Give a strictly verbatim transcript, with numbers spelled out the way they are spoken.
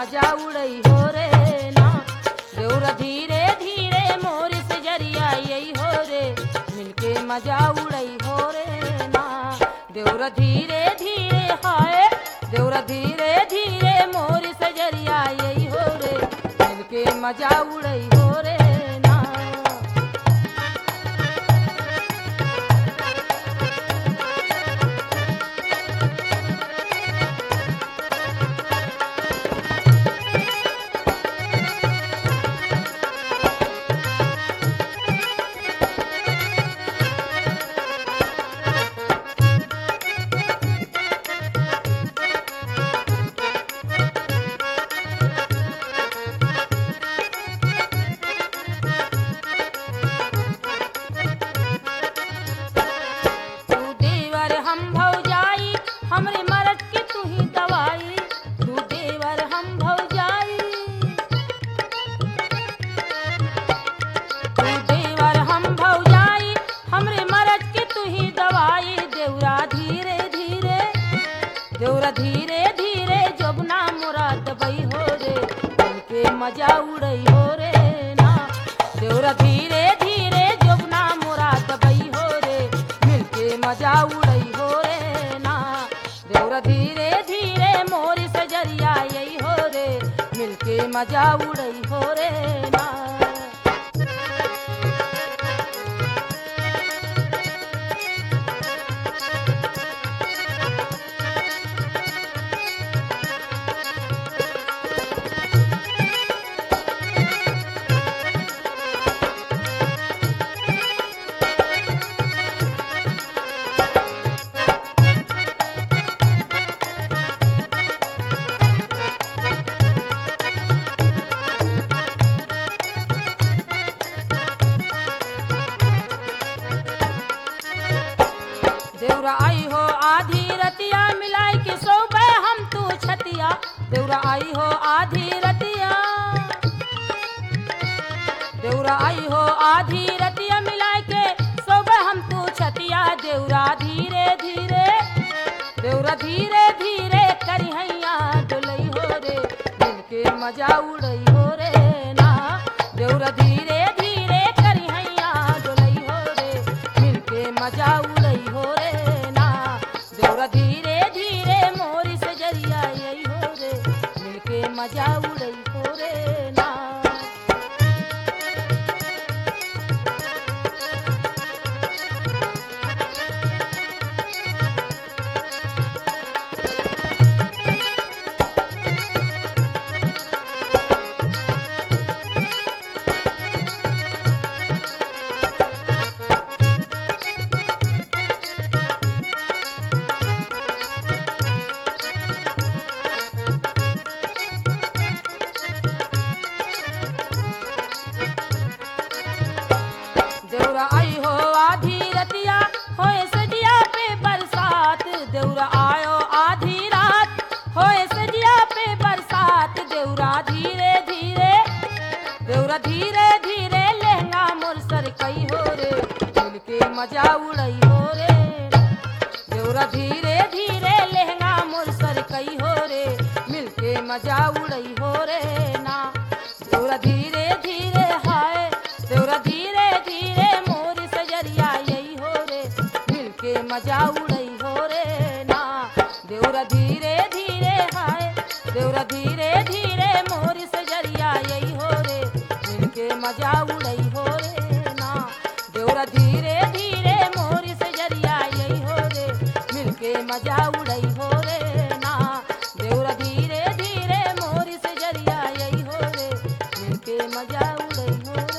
मजा उड़ई हो रे ना। देवरा धीरे धीरे मोर से जरिया यही हो रे, मिलके मजा उड़ई हो रे ना। देवरा धीरे धीरे हाय, देवरा धीरे धीरे मोर से जरिया यही हो रे, मिलके मजा उड़ई हो रे ना। तू देवर हम भौजाई, हमरे मरद की तू ही दवाई। तू देवर हम भौजाई, तू देवर हम भौजाई, हमरे मरद की तू ही दवाई। देवरा धीरे धीरे, देवरा धीरे धीरे जोबना मोरा दबई हो रे, मिलके मजा उड़ई हो रे ना। देवरा धीरे धीरे जोबना मोरा दबई हो रे, मिलके मजा उड़ई हो रे ना। देवरा धीरे धीरे मोरी सजरिया यही हो रे, मिलके मजा उड़ई हो रे ना। देवरा आई हो आधी रतिया, मिलाई के सोबे हम तू छतिया। देवरा आई हो आधी रतिया, देवरा आई हो आधी रतिया, मिलाई के सोबे हम तू छतिया। देवरा धीरे धीरे, देवरा धीरे धीरे करी हैया डोलई हो रे, मिलके मजा उड़ई हो रे ना। देवरा धीरे धीरे करी हैया डोलई हो रे, मिलके मजा उड़ई हो रे ना। देवरा धीरे धीरे मोरी से जरिया यही हो रे, मिलके मजा उड़ई हो रे ना। देवरा आई हो आधी रतिया, होए सजिया पे बरसात। देवरा आयो आधी रात, होए सजिया पे बरसात। देवरा धीरे धीरे, देवरा धीरे धीरे लहंगा मोर सर कई हो रे, मिलके मजा उड़ई हो रे। देवरा धीरे धीरे लहंगा मोर सर कई हो रे, मिलके मजा उड़ई हो रे ना। देवरा धीरे धीरे हाय, देवरा धीरे धीरे मोर सजरिया यही हो रे, मिलके मजा उड़ई हो रे ना। देवरा धीरे धीरे हाय, देवरा धीरे धीरे मोर सजरिया यही हो रे, मिलके मजा उड़ई हो रे ना। देवरा धीरे धीरे मोर सजरिया यही हो रे, मिलके मजा उड़ई हो रे ना। देवरा धीरे धीरे मोर सजरिया यही हो रे, मिलके मजा उड़ई हो